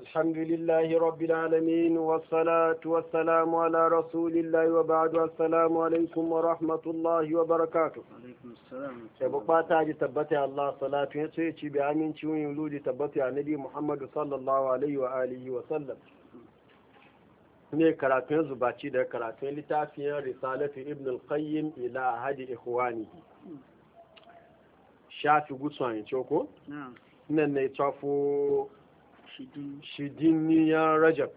الحمد لله رب العالمين والصلاة والسلام على رسول الله وبعد السلام عليكم ورحمة الله وبركاته. عليكم السلام. يبقى تاج تبتي الله صلاة يسوي بأمين شوي ولود تبتي على النبي محمد صلى الله عليه وآله وسلم. ne karatun zubaci da karatun littafin risalatu ibn al-qayyim ila hadi ikhwani shafi gutsuwan coko nan ne tafo shidiniyar rajab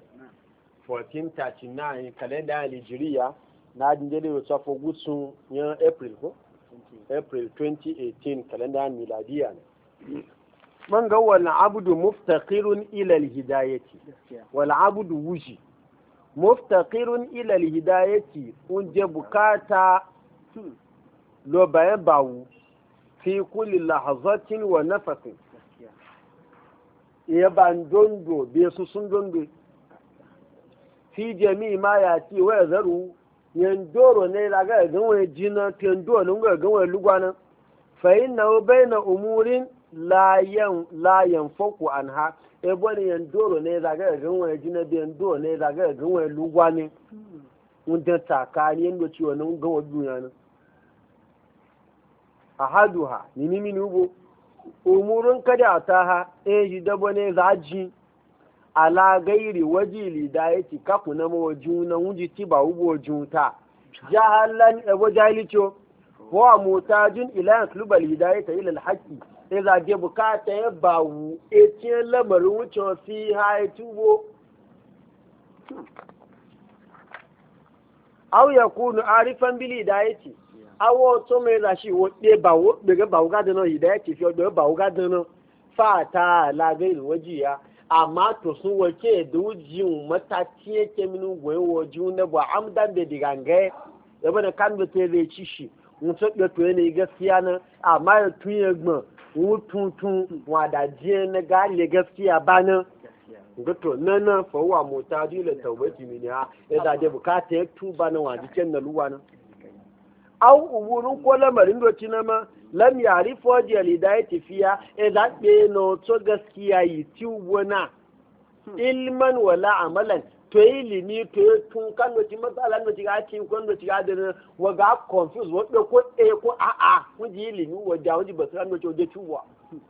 1439 kalenda alijiriya na dinjere da tafo gutsun yan april ko april 2018 kalenda miladiya ne man ga wal abdu muftaqirun ila al-hidayati wal abdu wuji muftaqirun ila alhidayati unje bukata lo bayan bawu fi kulli lahazatin wa nafasin ya bandondo be su sun dondo fi jami'i ma ya ci wa zaru yandoro ne laga gan wa jina tendo ne ga gan wa lugwana fa inna bayna umurin la yanfaku anha e bani yandoro ne zaga gan wani jina da yandoro ne zaga gan wani lugwa ne wanda takani yando ciwo nan gan wa duniya nan ahaduha ni mini ubo umurun kada ataha e ji dabo ne zaji ala gairi wajili da yake kafu na mawajuna wuji ti ba ubo junta jahalan ebo jahilicho wa mutajin ila klubal hidayata ila alhaqi iza je bukata ya bawu etin lamarin wucin fi haye tubo aw yakunu arifan bil hidayati awo to me za shi wo de bawo daga bawo ga dano hidayati fi do bawo ga dano fata la gairi wajiya amma to sun wace dujin matati yake minu goyo juna ba amdan da digange ya bane kan da te zai ci shi mun so da to ne gaskiya nan amma ya tuye gbon tuntun wadajiye na gane gaskiya ba nan gato nan fawwa mota dole taubati mini ha ya zaje bukata ya tuba na wajiken na luwa nan au umurun ko lamarin doci na ma lam ya'rif wajhi al-hidayati fiya ya zabe no to gaskiya yi tubo na ilman wala amalan to ilimi to tun kan doci matsalan doci ga cin kon doci ga da waga confuse wadda ko ko a kuji ilimi wadda waji basan doci wadda tuwa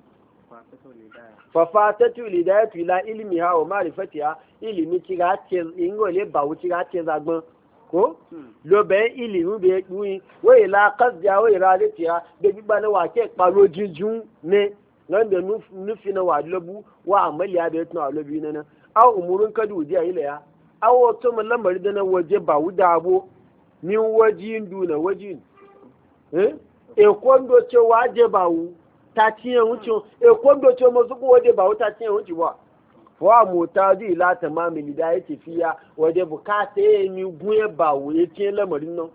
fa fatatu lidayatu ila ilmiha wa ma'rifatiha ilimi ci ga ce ingole ba wuci ga ce zagbon ko lo be ilimi be duyi wa ila qasdiya wa iradatiha da bi bana wa ke palo jinjun ne nan da nufi na wa lobu wa amaliya da tuna lobi nan aw umurun kadu jiya ilaya awo to mun lamari da na waje ba wuda abo min wajin duna wajin kondo ce waje ba wu ta tiyan wucin kondo ce masu ko waje ba wu ta tiyan wuci ba wa mota zai la tamamil da yake fiya waje bukata ni guye ba wu yake lamarin nan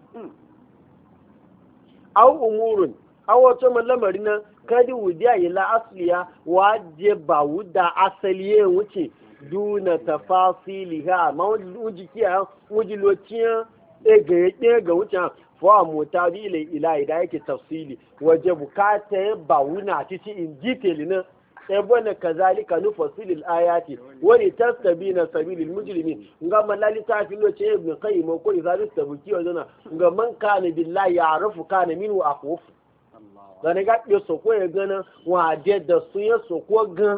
aw umurun awo to mun lamari nan kadi wudiya ila asliya waje ba wuda asaliye wuce duna tafasiliha ma wuji kiya wuji lotiya ga wucin fa mota bi ila ida yake tafsili waje bukata ya ba wuna titi in detail na sai bane kazalika nufasilil ayati wani tastabina sabilil mujrimin nga malali ta fi loce ibn qayyim ko izalus tabuki wazana nga man kana billahi ya'rifu kana minhu akhuf dan ga yo soko ya gana wa da su ya soko gan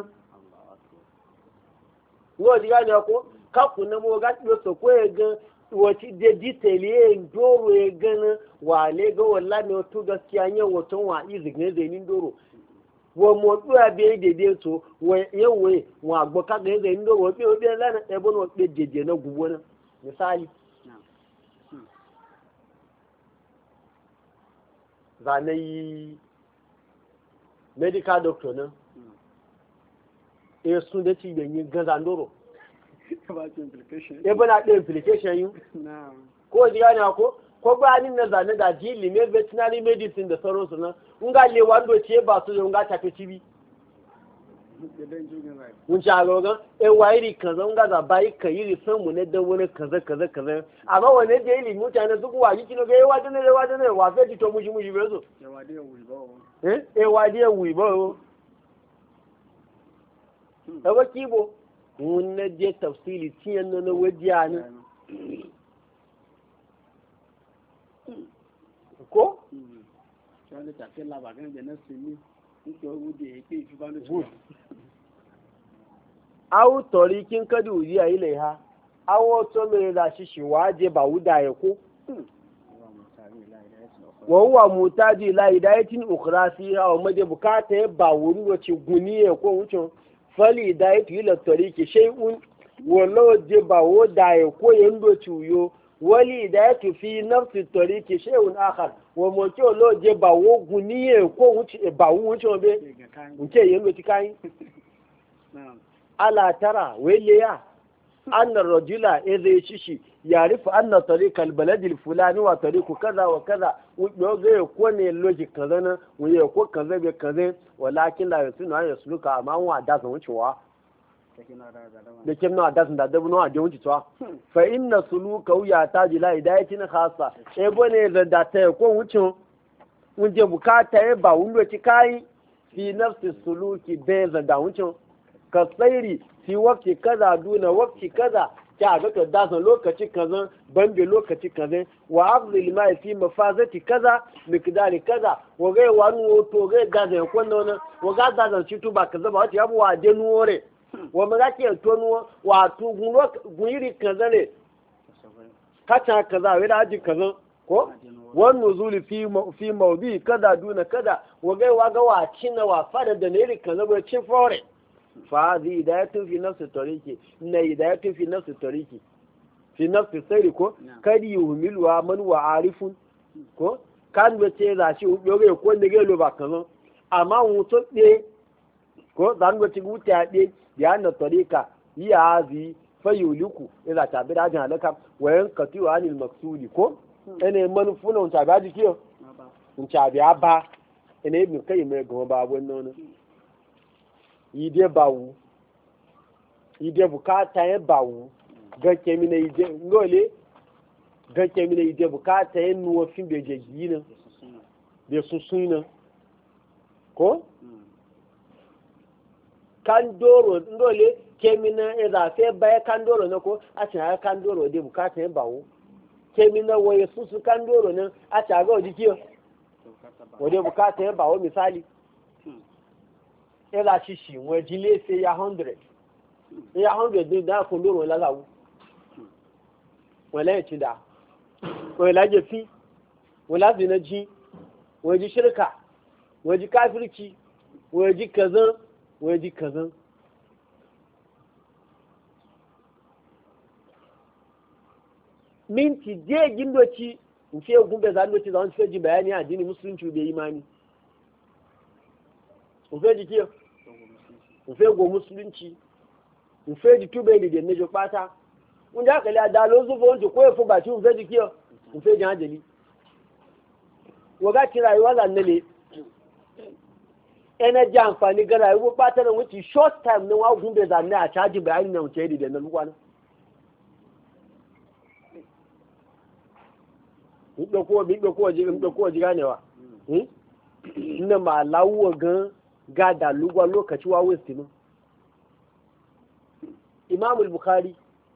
ngo diga ne ko kaku na mo ga yo soko ya gan wati da detail ndoro ya gana wa le ga wallahi ne to gaskiya ne wato wa izigin zainin doro wo mo duwa be dede to yewe wa gbo ka ga zainin doro be obi lana e bono be jeje na gubo na misali zanai medical doctor nan sun da ci yin gaza ndoro bana da implication yi ko ji gane ko ba ni na zane da jili me veterinary medicine da sauransu nan in ga le wando ce ba su yau ga tafi cibi mun ci agogan wairi kaza in ga za bayi ka yi risan mu ne dan wani kaza amma wani da ilimi mutane su kuwa yi kino ga yawa da ne wa fe to muji bezo yawa da wuyi ba ba kibo mun na je tafsiri tiyan na wajiya ne ko wanda ta kai labarin da na sini nke ogu da yake ifi ba na aw torikin kadu yi ayi laiha awo to me da shi waje ba wuda ya ko wa huwa mutaji la hidayatin ukhra fiha wa maje bukata ya ba wuri wace guniye ko wucin fali hidayatu ila tariki shay'un wallo je ba woda ya ko yando ciyo wali hidayatu fi nafsi tariki shay'un akhar wa mo ke lo je ba wo guniye ko wuce ba wuce be wuce yando ti kai ala tara weleya anna rajula idha shishi yarifu anna tariq albalad alfulani wa tariqu kaza wa kaza yoga ko ne logic kaza na wuye ko kaza be kaza walakin la yasunu an yasluka amma wa da zan wucewa da kin na da da da no da wuce to fa inna suluka ya taji la hidayatin khassa e bone da ta ko wucin wuje bukata e ba wundo ci kai fi nafsi suluki be da wucin ka tsairi fi wakti kaza duna wakti kaza ta ga ka dasa lokaci kaza bambe lokaci kaza wa afdal ma fi mafazati kaza miqdari kaza wa ga wani to ga gaza ko non wa ga dasa ci tuba kaza ba wata abu wa de nuore wa ma ga ke to nuwo wa tu guniri kaza ne kaca kaza wai da aji kaza ko wan nuzuli fi mawdi kaza duna kaza wa ga wa cina wa fada da ne kaza ba cin fore فهذه هداية في نفس الطريق إن هداية في نفس الطريق في نفس السير كو كد يهملها من وعارف كو كان بتيزا شي يوغي كو نغي لو باكان اما وتو دي كو دان بتي غوتا دي بيان الطريقة هي هذه فيولكو إذا تعبير عن هلك وينقطع عن المقصود كو أنا منفونا ونتابع دي كيو ونتابع با أنا ابن كيم يغو با wannan ide bawu ide bukata ya bawu gake mina ide ngole gake mina ide bukata ya nuwa fin da jeji na da susun na ko kandoro ngole kemina eza fe baya kandoro na ko a ci ha kandoro de bukata ya bawu kemina waye susu kandoro na a ci ga odi kiyo wode bukata ya bawu misali ela shishi wọ́n jílé ṣe ya 100 ní dákò lóòrùn láláwú wọ́n lẹ́yìn tí dá wọ́n lájẹ̀ fí wọ́n láti na jí wọ́n jí ṣírka wọ́n jí káfíríkì wọ́n jí kazan minti je gindoci nfe gumbe zandoci za wọ́n fi ji bayani a dini musulunci bai imani nfe ji kiyo nfe go musulunci nfe ji tube ni de nejo pata unja akali adalo zo fo njo ko efo ba ti nfe ji kiyo nfe ji anjeli woga ti rayuwa la nele energy àǹfààní ga rayuwa pata na wuci short time na wa gumbe zanne a charge bayani na wuce de na lukwana ko ji ganewa ina ma lawo gan gada lugwa lokaci wa wasu mu Imam al-Bukhari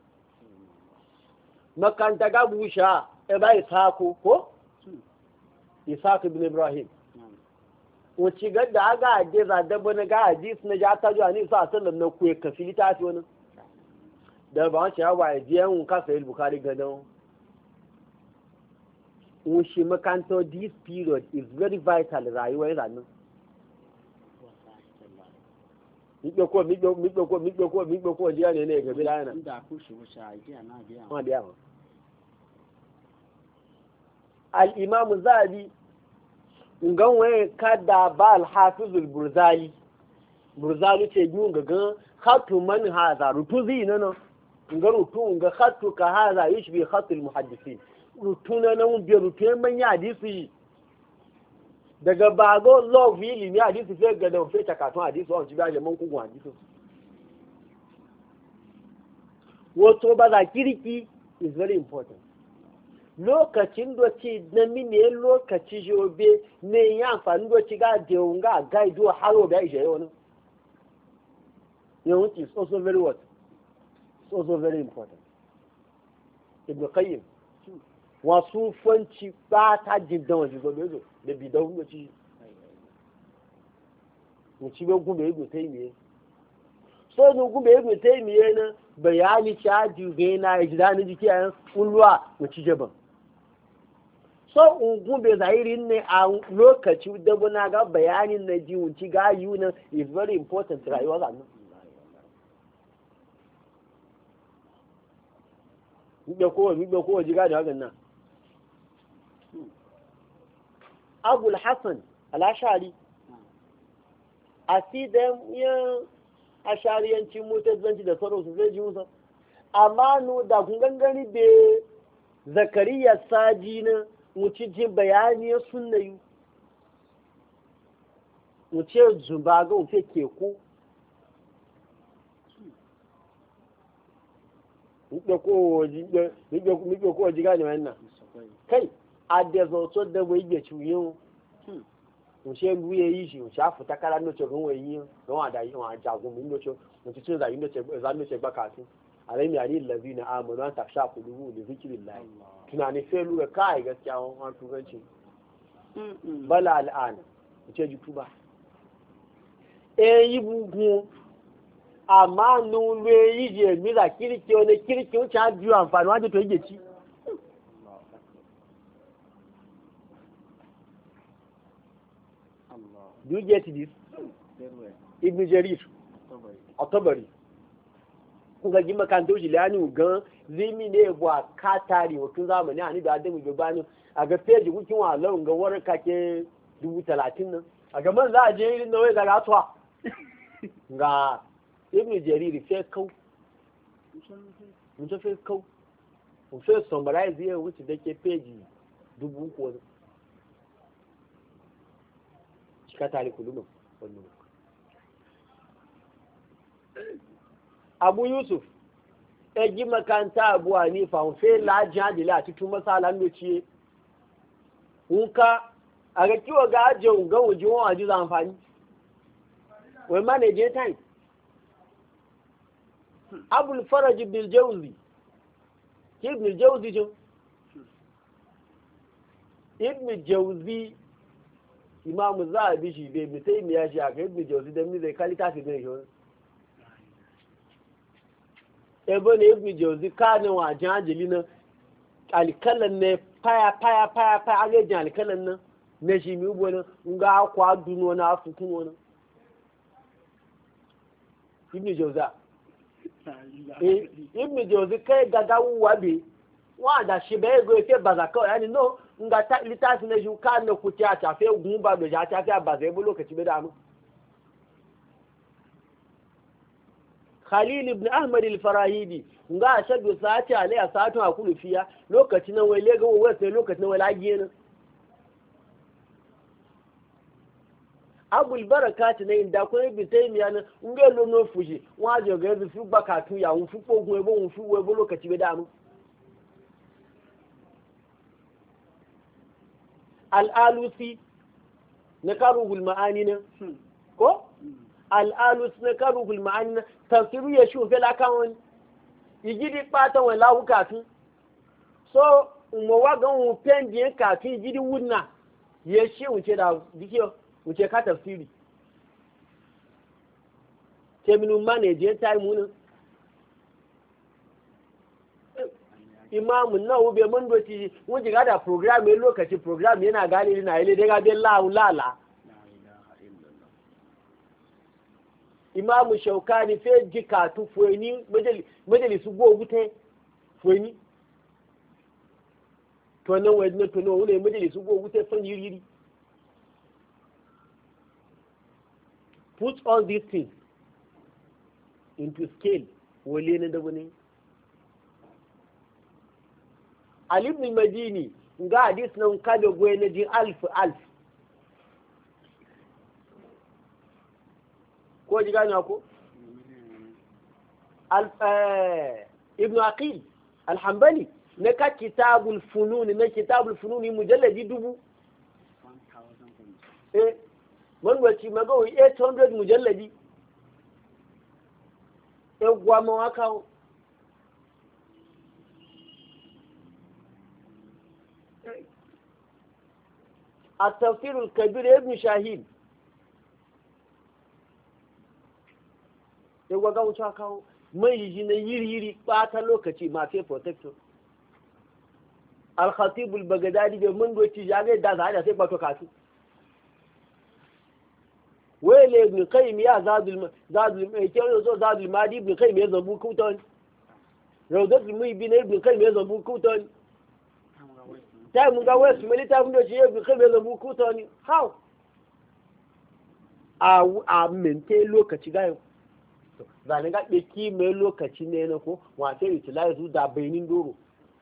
makanta ga busha e bai Isaku ko Isaku ibn Ibrahim wuci gadda aga aje za da bana ga hadis na ja ta jo ani sa sallam na ku ka filita fi wani da ba shi ya wa je un ka sai al-Bukhari gadan wuci makanta this period is very vital rayuwar ranan mikpe ko jiya ne ga bila yana inda ku shi wuce idea na biya ma biya ma al-imam zabi ngan waye kada ba al-hafiz al-burzali ce gun gagan khatu man hadha rutuzi nana ngan rutu ngan khatu ka hadha yishbi khatu al-muhaddisin rutuna nan bi rutu man ya hadisi daga bago love ilimi hadisi sai ga da fe takatun hadisi on ci ba jaman kugun hadisi wato ba za kirki is very important lokacin doci na mini lokaci jobe ne ya amfani doci ga deunga gaido haro da ishe yau ne is also very what It's also very important. Ibn Qayyim wasu fanci ba ta jindan wajen zobe zo da bidan wuce wuce bai gube Ibn Taymiyyah so ne gube Ibn Taymiyyah na bayani caji ga yana ya ji dani jiki a yan ulwa wuce jaban so gube zahirin ne a lokaci da buna ga bayanin na ji wuce ga yi na is very important rayuwa zanen miƙe kowa jiga da hagan nan abul hassan al'ashari a si da yin ashariyanci mutazanci da sauransu zai ji musa amma nu da kun gangani da zakariya saji na mucijin bayani ya sunna yi muce zumba ga wuce keku miƙe kowa jiga ne wannan kai a da zautar da bai iya ciwo wuce ruye yi shi wuce afu ta kara noce ruwa yi don wa da yi wa jagun min noce wuce cin zai noce za noce baka su a rai miyani lazi na amuru an ta sha kudu da zikirin layi tunani sai lura kai gaskiya wani turanci bala al'ana wuce ji tuba yi bugu amma nule yi je mira kirki wani kirki wuce ha biyu amfani wajen to yi ci do you get this? Ibn Jarir At-Tabari kuka ji makantar jilani gan zimi ne buwa katari wakil zamani a ni da adamu gabani a ga feji kukin wa launin ga warar kake 30,000 nan a gaban za a je irin na wai ga ratuwa ga Ibn Jarir fe kau mutu fe kau mutu summarize ya wuce da ke feji 10,000 ka tare kulumin wannan Abu Yusuf ji makanta Abu Hanifa fe la jadila cikin masalan da ciye unka a ga kiwa ga ajin ga wujin waji za amfani wai manage time Abul Faraj ibn Jawzi ibn Jawzi jo ibn Jawzi imamu za a bi shi bai mutai miya shi a kai ibn Jawzi dan mi zai kalita fi ne yo ebe ne ibn Jawzi kanin wajen ajili na alkalan ne paya agajin alkalan nan na shi mi ugbo nan nga akwa duno na afukun wani ibn Jawzi ibn Jawzi kai gaga wuwa bi wa da shi bai go ke bazaka yani no nga ta litasi na ju kan na kuti a tafe gumba do ja tafe ba zai bu lokaci bai da mu Khalil ibn Ahmad al-Farahidi nga ashadu sa'ati alai sa'atu akulu fiya lokacin nan wai lega wai sai lokacin nan wai lagiye nan Abul Barakat ne inda ko bi taymiya nan nga lo no fuji wa jo ga bi fu bakatu ya un fu pogun ebo un fu ebo lokaci bai da mu Al-Alusi na karuhul ma'ani nan ko al'alus na karuhul ma'ani tafsiru ya shi ofe lakawon igidi patan wa lahu kafin so umarwa gan wufen biyan kafin igidi wunna ya shi wuce da dikiyo wuce ka tafsiri teminu manaje ta yi munin imamu na ube mun doci wun jiga da program ya lokaci program yana gani na ile daga biyan lala imamu shaukani fe jikatu fueni majalisu go wute fueni to nan wai na to no wule majalisu go wute fan yiri put all these things into scale wale ne da wani Ali ibn Madini nga hadis nan kabe goye na jin alf ko ji gani ko ibn Aqil al-Hanbali na ka kitabul funun mujalladi 1000 man wati magawi 800 mujalladi gwa mawaka التفسير الكبير ابن شاهين yawa ga wuce kawo mai yi na yiri ɓata lokaci ma fi protector al-khatib al-baghdadi bai mun doci jage da za sai bato kasu wele ibn qayyim ya zadul madi ibn qayyim ya zabu kutan rawdatul mu'min ibn qayyim ya zabu kutan ta mun ga wasu milita mun doci ibn qayyim ya zabu kutan how a mente lokaci ga zane ga ɗaki mai lokaci ne na ko wato utilize su da bainin doro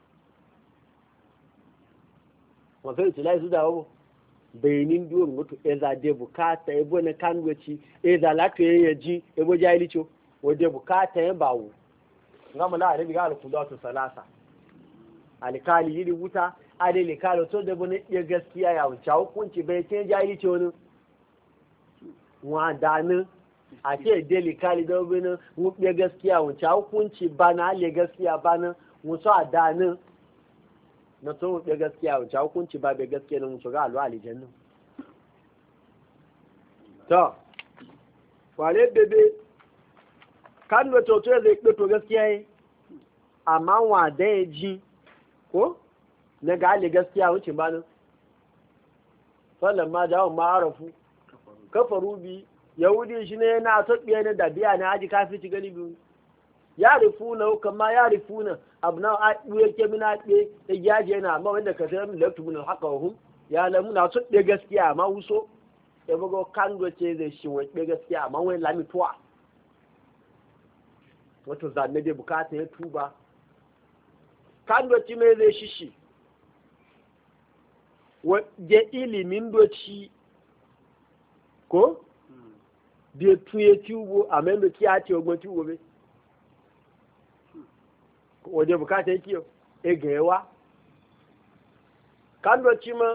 wato utilize su da wabo bainin doro wato eza de bukata ebo na kangoci eza lato ya ji ebo jahilicho wade bukata ya bawo ngama la arabi ga alqudatu salasa alkali yiri wuta adele kalo to da bane ya gaskiya ya wuce hukunci bai ce jahilicho ne wa danin a ce deli kali da wani wuɓe gaskiya wuce hukunci ba na ale gaskiya ba na wuce a danin na to wuɓe gaskiya wuce hukunci ba bai gaskiya na wuce ga alwa alijannu to wale bebe kan da toto zai ɗato gaskiya yi amma wa da ya ji ko na ga ale gaskiya wuce ba nan falon ma jawon ma'arafu kafaru bi yahudi shi ne yana tobiya ne da biya ne aji kafi ci gani biyu ya rifuna kama ya rifuna abu na aɗuwa ke mina ɗe da yaji yana amma wanda ka sayar da laktu min haka wahum ya lamu na tobiya gaskiya amma wuso ya bugo kango ce zai shi wani gaskiya amma wani lamituwa wato zanne dai bukata ya tuba kango ci mai zai shishi wajen ilimin doci ko bí tuye tubo a mẹ́rin kí a ti ọgbọ́n tubo bẹ́ wajen bukata yake egewa kando ci ma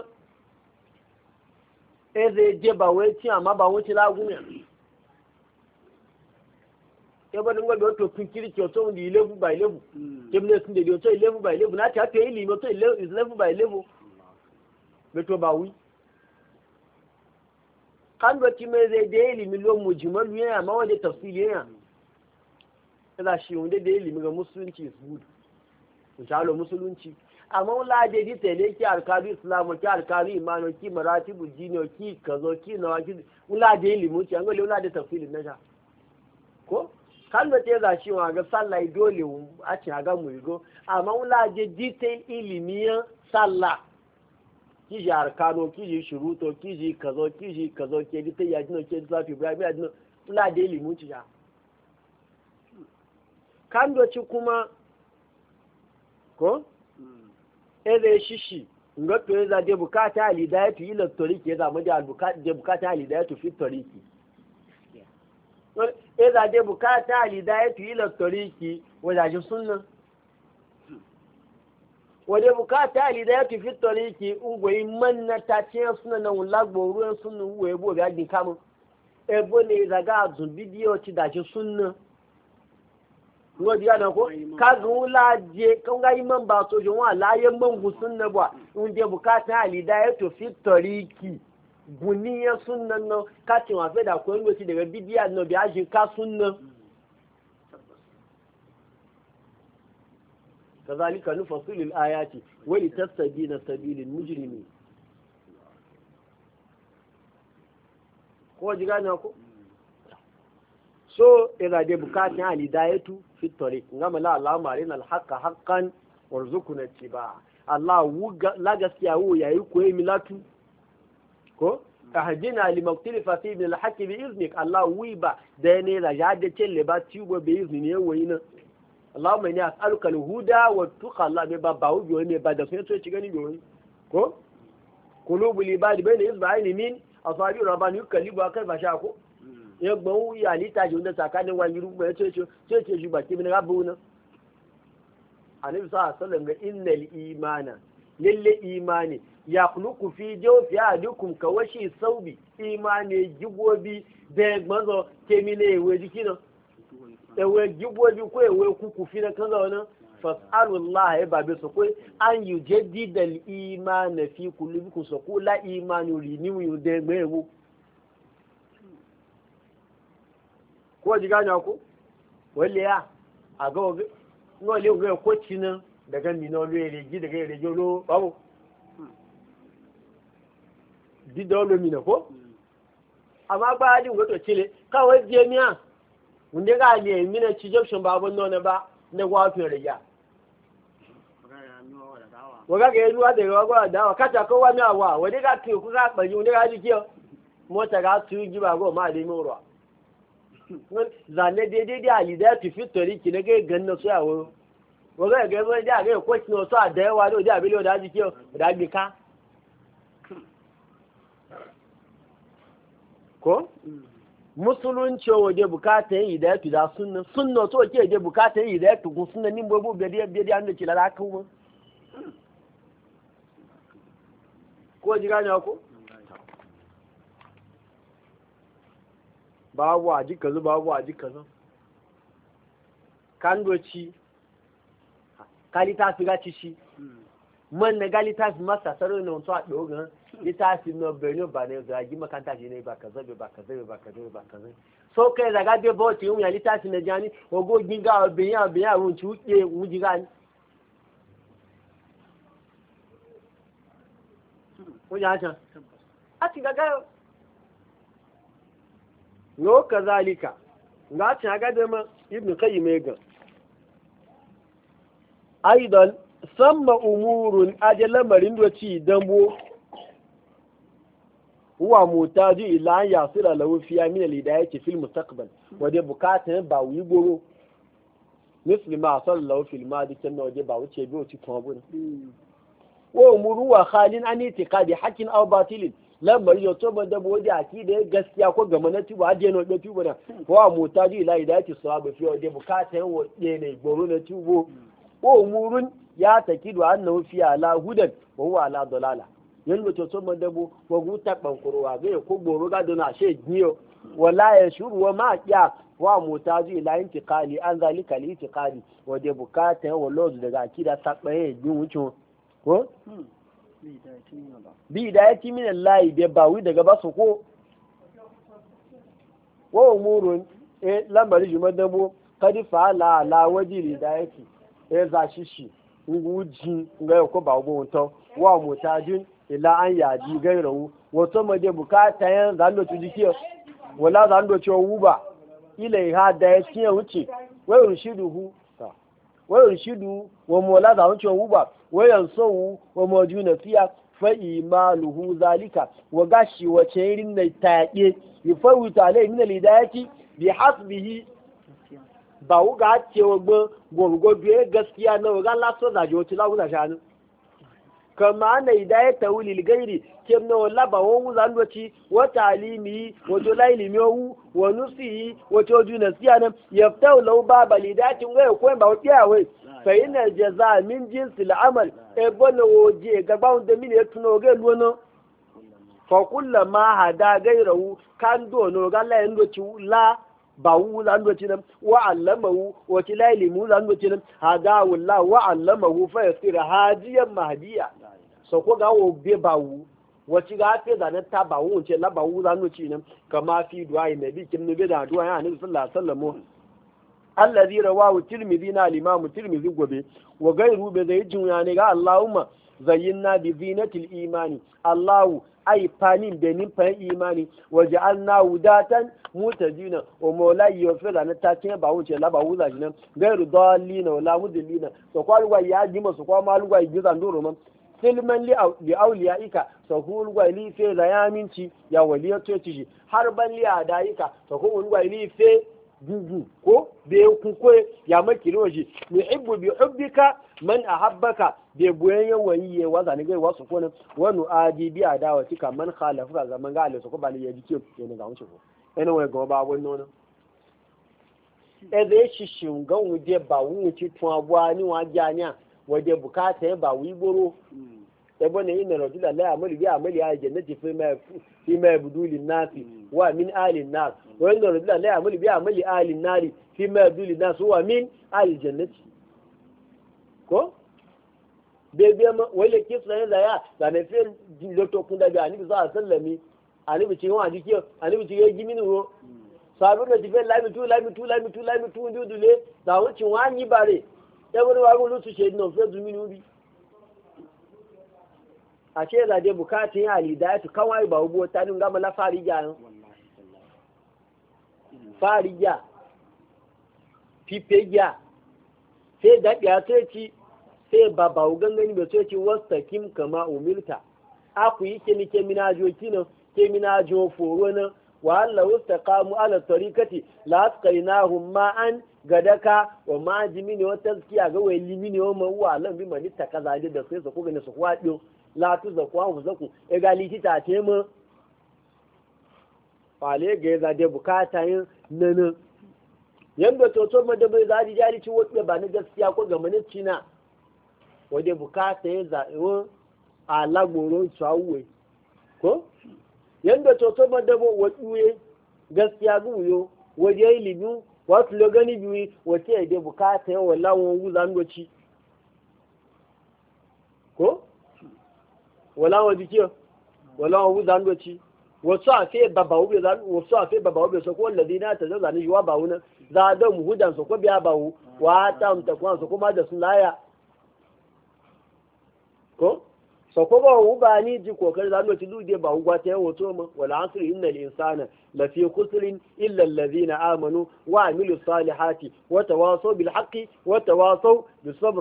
eze je ba wai ci amma ba wuce lagunya ebe dinga da wato kun kirki wato wanda 11 by 11 kemne sun da da wato 11 by 11 na ta ta yi limi wato 11 by 11 beto ba wi kan da kime zai da ilimi lo mujmalu yana ma wanda tafsiri yana kada shi wanda da ilimi ga musulunci is good inshallah musulunci amma wala da di tele ki alkabi islamu ki alkabi imano ki maratibu dino ki kazo ki nawa ki wala da ilimi ci an ga wala da tafsiri na sha ko kan da te za shi wa ga sallah dole a ci ga mu go amma wala da detail ilimi sallah kiji arkano kiji shuruto kiji kazo ke dita ya jino ke zafi ibrahim ya jino ula da ilimu ci ya kan doci kuma ko eze shishi ngato ya zade bukata alidayatu ila toriki ya zama da bukata alidayatu fi toriki ya zade bukata alidayatu ila toriki wajajen sunna wadda bukata ali da ya tafi tariki ungwai manna ta ce suna nan lagbo ruwan suna uwe ebo ga gin kamun ebo ne daga azun bidiyo ci da shi suna wadda yana ko kaga wula je kan ga iman ba so jin wa layen man gusun na ba inda bukata ali da ya tafi tariki guniya sunan nan kacin wa da ko yin daga bidiya no bi ajin ka sunan كذلك نفصل الآيات ولتستبين سبيل المجرمين ko ji gane ko so ila da bukatun alidayatu fi tariq ngama la Allah marina alhaqa haqqan warzuqna ittiba Allah la gaskiya wo yayi ko milatu ko ahdina limaktilifa fi ibn alhaq bi iznik Allah wiba da ne da jade celle ba tiwo bi izni ne wayina Allahumma inni as'aluka al-huda wa tuqa Allah be babba wujo ne ba da sai to ci gani goyi ko qulubul ibadi bayna isba'aini min asabi rabbani yukallibu akal basha ko ya gbon ya li ta junda tsakanin wani rubu ya ce shi baki min rabu na annabi sallallahu alaihi wasallam ga innal imana lalle imani ya khluqu fi jawfi ahadukum kawashi saubi imani jigobi da gbanzo kemine we jikino ewe jibobi ko ewe kuku fi na kan zaune fas'alullah ya babe su kai an yujaddida al-iman fi qulubikum su ko la imanu renew de gbewo ko ji ganya ko wale ya a ga wale ga ko cinan daga mino lo ereji daga ereji lo bawo dido lo mino ko amma ba di ngoto chile kawai je miya wunde ga le mina ci junction babun nona ba na gwato riga waga ga yanuwa da yawa dawa kata ko wani awa wade ga ki ku ga bari wunde ga ji kiyo mota ga tu ji ba go ma le mi ro zane daidai ali da ti fitori ki ne ga ganna so yawo waga ga zo da ga ko kino so da yawa do da bilo da ji kiyo da bi ka ko musulunci waje bukata yi da yafi da sunna sunna so ke je bukata yi da yafi kun sunna nin bobo bedi bedi an da kila da kan ko ji gane ko babu a jika zu babu a jika zu kan doci kalita fi gaci shi man na galita fi masa sarari na wato a dogon littafi na benin ba ne zagi makanta shi ne ba ka zabe ba ka zabe ba ka zabe ba ka zabe so kai zaga de bo ti ya littafi na jani ogo ginga obiyan run ci uke wuji gani ko ya ta a ti gaga no kazalika ga ta ga da ma ibnu qayyim ga aidan samma umurun ajlamarin doci dambo huwa mutaji ila an yasira lahu fiya min al-hidayati fil mustaqbal wade bukatan ba wi goro misli ma sallallahu fil madi kanna wade ba wuce bi wuce kuma bun wa umuru wa khalin an itiqadi hakin aw batilin lamar yo to banda wade akida gaskiya ko ga manati ba je no be tubo na huwa mutaji ila hidayati sawaba fi wade bukatan wade ne goro na tubo wa umurun ya takidu annahu fi ala hudan wa huwa ala dalala yanda to so madabo wa guta bankurwa ga ko goro ga dona she giyo wala ya shuru wa ma ya wa mutaji ila intiqali an zalika li intiqali wa de bukata wa lozu daga akida sakbaye din wucin ko bi da yati min Allah be bawi daga basu ko wa umurun lambari jumadabo kadi fa'ala ala wajiri da yake za shishi nguji ga ko ba bo to wa mutajin ila an yaji gairawu wato maje bukata yan zando tu dikiyo wala zando ce wuba ila ha da ya ciye wuce wai urshiduhu ta wai urshidu wa mola za wuce wuba wai yansu wa mojuna fiya fa imaluhu zalika wa gashi wace irin ne taƙe yufawita alai min alhidayati bi hasbihi ba wuga ce wa gurgudu gaskiya na wuga laso da joti la wuga shanu kama na hidayata wuli gairi kem na wala ba won zan doci wa talimi wa to lailimi wa nusi wa to junasiya nan yaftau law baba lidatin ga ko ba wuya wai fa ina jaza min jinsi al'amal e bona woje ga ba wanda min ya tuno ga luno fa kullama hada gairahu kan do no ga la doci la ba wu zan doci nan wa allamahu wa to lailimi zan doci nan hada wallahu wa allamahu fa yasira hadiyan mahdiya so ko ga wo be ba wu wace ga fe da na ta ba wu ce la ba wu zan doci nan kama fi du'a nabi kin nabi da du'a ya nabi sallallahu alaihi wasallam allazi rawahu tirmidhi na al-imam tirmidhi gobe wa gairu be zai jin ya ne ga Allahumma zayyinna bi zinatil imani Allahu ai fanin benin fa imani wa ja'alna wudatan mutajina wa mawlai yafira na ta ce ba wuce la ba wuza jinan gairu dallina wala mudillina to kwalwa ya ji masu kwa malwa yi zan doro man filman li auliyaika to kulwa li fe da yaminci ya waliyato ci har ban li adaika to kulwa li fe gugu ko be ku ko ya maki roji muhibbu bi hubbika man ahabbaka be boyen yawayi ya waza ne gai wasu ko ne wanu adi bi adawati ka man khalafa zaman ga Allah ko bali ya dike ne ga wuce ko ene wai ga ba wannan non ebe shishin ga wuje ba wuce tun abuwa ni wa janya waje bukata ba wi goro ebe ne ina rajula la amali bi amali ya jannati fi ma budulin nasi wa min alin nas wa inna rajula la amali bi amali alin nari fi ma budulin nas wa min alil jannati ko bebe ma wale kisu ne da ya da ne fe loto kun da ani bi za sallami ani bi ci wa ji kiyo ani bi ci ye gimi no sabu da ti fe lami tu ndudule da wuci wa ni bare ya wani wa gulu tu she no fe zumi nubi a ce da dai bukatun ya alidayatu kawai ba ubo ta dun gama la farija farija pipeja sai da ya sai ci sai baba gangani bai sai ci wastakim kama umirta aku yi keminajo kino keminajo foro na wa alla wastaqamu ala tariqati la asqainahum ma'an gadaka wa ma jimini wa tazkiya ga wai limini wa man wa lan bi mani takaza da sai su ko gane su kwado la tu zakwa hu zaku e galiti ta ce mu fale ga za da bukata yin nan yanda to ma da bai zaji jari ci wadda ba na gaskiya ko ga mani cina wadda bukata yin zaɓi a lagoron tsawuwe ko yanda to ma da bo waduye gaskiya guyo wadda ilimi wasu logani biyu wace ya da bukata yin wallawon wuzan doci ko wallawon jikiyo wallawon wuzan doci wasu a fe baba ube wasu a fe baba ube so ko wallazi na ta zaza ni yuwa ba wunan za da mu hudan so ko biya bawu wa ta mta ko so kuma da sun laya ko so ko ba wu ba ni ji kokari za mu ci dude ba ugwa ta yawo to mu wala asri innal insana la fi khusrin illa alladhina amanu wa amilu salihati wa tawasaw bil haqqi wa tawasaw bis sabr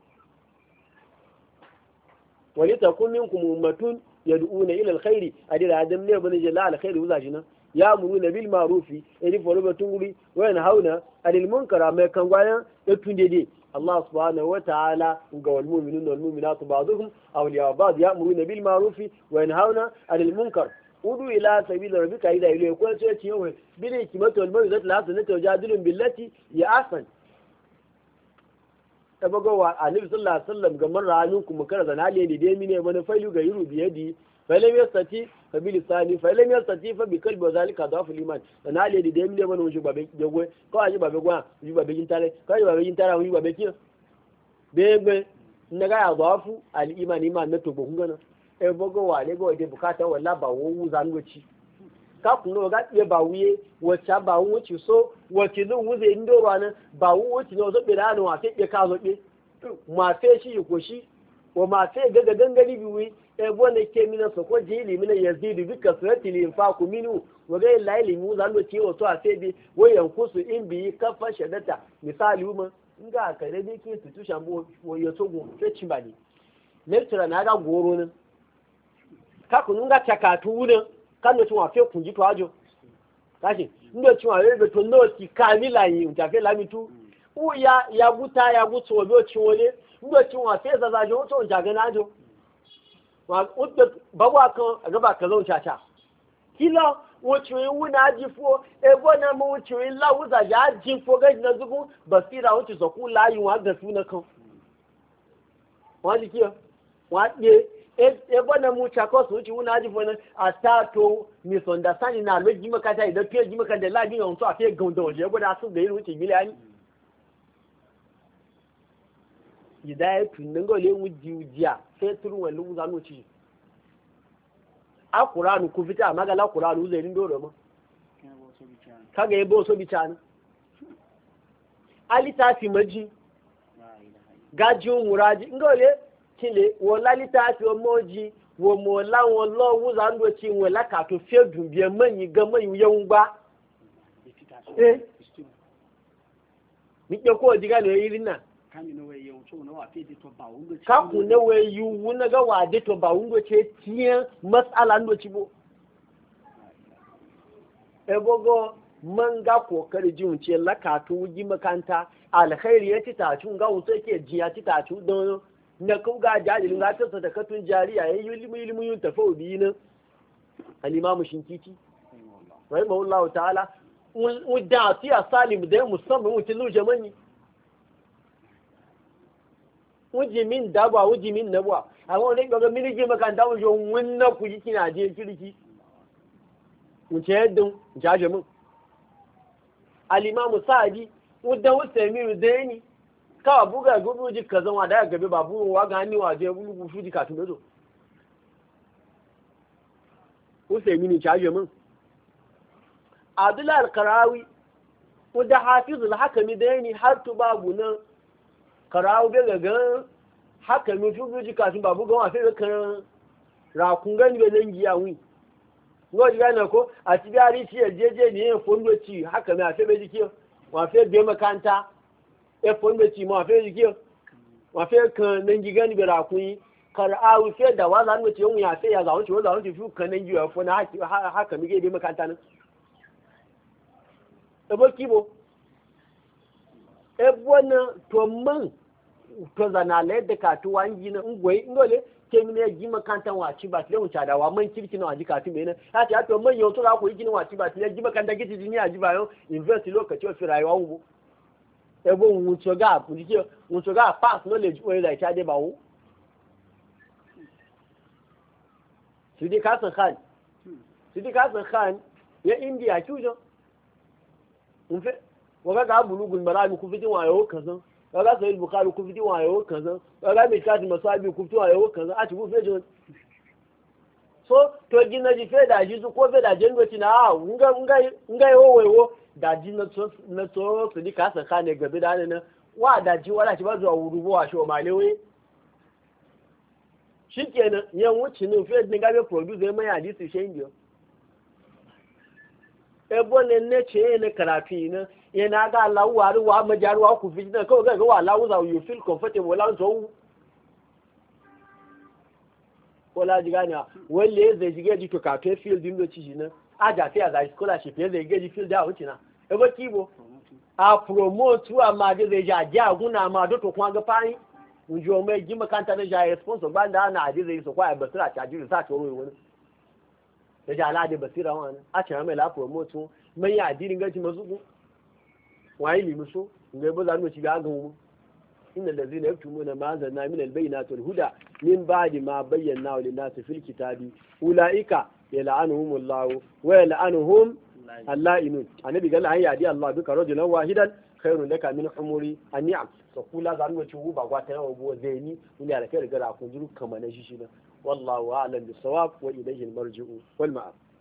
wa litakun minkum ummatun yad'una ila alkhairi adira adam ne bane jalla alkhairi wuzajina ya muruna bil ma'rufi edi foroba tunguri wa yanhauna anil munkara mai kan gwayan da tundede Allah subhanahu wa ta'ala ga wal mu'minuna wal mu'minatu ba'dhum awliya ba'd ya'muruna bil ma'rufi wa yanhauna anil munkar udu ila sabila rabbika ila ilayhi ko sai ce yawa bil hikmati wal mawizati la hasanatu wajadilun billati ya ahsan tabagowa annabi sallallahu alaihi wasallam ga marranunkum mukara zanale ne dai mine bane failu ga yuru biyadi falam yastati fa bil lisani falam yastati fa bi qalbi zalika da'fu al-iman dan ale di dem le banu babe jogwe ko aji babe gwa ji babe jintare ko aji babe jintara wi babe kiyo bebe naga ya da'fu al-iman iman na to bo ngana e bogo wa le go de bukata wala ba wo zangoci ka kuno ga ye ba wiye wacce ba wuci so wacce zu wuze ndoro anan ba wuci no zo be da no afi be ka zo be ma fe shi ko shi wa ma fe ga gangari biwi e bona ke mina so ko jili mina yazidu bi kasrati li infaku minu wa ga laili mu zalo ci o to afebi wa yankusu in bi kafa shadata misali uma nga ka da ke tutu shambo wo yo to go fe chimbani lecturer na ga goro ne ka kunu nga takatu ne kan no tun afi kunji to ajo kashi ndo tun awe to no ti kamila yi unta fe lamitu u ya buta ya buto obi ci wole ndo tun afi zazajo to unta ga najo bawa kan gaba ka zo chacha kilo wucin wuna jifo ebo na mu wucin lawuza ya jifo ga na zugu basira wucin so ku layi wa ga suna kan wa dikiyo wa de ebo na mu chako so wucin wuna jifo na atato misunderstanding na loji makata idan fiye ji makata la ji on to afi gondo je ebo da su da iru wucin miliyani idai tunan gole wujiya sai turun wallu zanu ci a qur'anu ku fita magala qur'anu zai rin doro ma kaga yebo so bicana ali ta fi maji gajun muraji ngole kile wo lalita fi omoji wo mo lawon lo wu zanu ci won la ka to fe dun bi manyi ga manyi yewun gba mi ke ko diga le yirin na kaku na wai yi wuna ga wade to ba wungo ce tiyan matsala ndo ci bo ebogo man ga kokari ji wuce lakatu wuji makanta alkhairi ya ci tacun ga wuce ke jiya ci tacu don na ku ga jajilin ga ta sadakatun jariya ya yi ilimin yin tafi obi nan alimamu shinkiti rahimahullahu ta'ala wadda fiya salim da musamman wuce luje manyi wujimin dabwa wujimin nabwa àwọn ole gogo miliji makanta wo jo wonna ku yi kina je kiriki wuce dun jaje mun al-imam sa'di wadda usaymi zaini ka buga gudu ji ka zama da gabe babu wa ga ni wa je bulu fuji ka tun bezo ko sai mini caje mun Abdullah al-Qarawi ko da Hafizul Hakami da yani har tu babu nan Qarawi be ga Hakami fuji ka tun babu ga wa sai kan ra kun gani be nan giya wi ngo ji gane ko a ti bari ci jeje ne fondo ci Hakami a sai be jiki wa sai be makanta e fondo ci ma sai jiki wa sai kan nan gi gani be ra kun Qarawi sai da wa zan wuce yun ya sai ya zawo ci wa zawo ci fu kan nan giya fo na Hakami ge be makanta nan ebo kibo ebo na to man to zanale da katu wangi na ngoi ngole kemine ji makanta wa ci ba tile unta da wa man kirki na waji katu mena ha ta to man yau to za ku yi wa ci ba tile ji makanta giti ni aji ba yo invest lokaci o fi rayuwa wu ebo unto ga unto ga pass knowledge o da ta de ba wu Sidi Kasan Khan ya India kujo nfe waga ga bulugul marami ku fitin wayo kazan waga sai bukhari ku fitin wayo kazan waga mai kadi masabi ku fitin wayo kazan a tibu fejo so to gina ji fe da ji su ko fe da jengo tina nga yo wewo da ji na to su di kasa kane gabe da ne wa da ji wala ci ba zuwa wurubo wa sho malewe shikenan yan wuci ne fe din gabe produce mai hadisi shengiyo ebo ne ce ne karatu ne yana ga Allah wa majaruwa ku fi ne kawai ga wa Allah za you feel comfortable la so wala jigana walle zai jige ji to ka to feel din do ci ne aja fi as scholarship ya zai ge feel da wuci na ebo kibo a promote wa ma de zai ja ja guna ma do to kuma ga fani unjo mai ji makanta na ja sponsor banda na adi zai so kwa basira ta ji sa to royi wani da ja alade basira wani a ce mai la promote mai ya dirin gaji mazuku wai limi so ngai ba za mu ci ga mu inna allazina yaktumuna ma anzalna min albayinati walhuda min ba'di ma bayyana lin nasi fil kitabi ulaika yal'anuhumullahu wa yal'anuhum allainun annabi ga la ya di Allah bika rajulan wahidan khairun laka min humuri an'am to kula za mu ci ba gwata yawa go zaini ina da kai daga kun juru kamar shi na wallahu a'lam bisawab wa ilayhi almarji'u wal ma'ab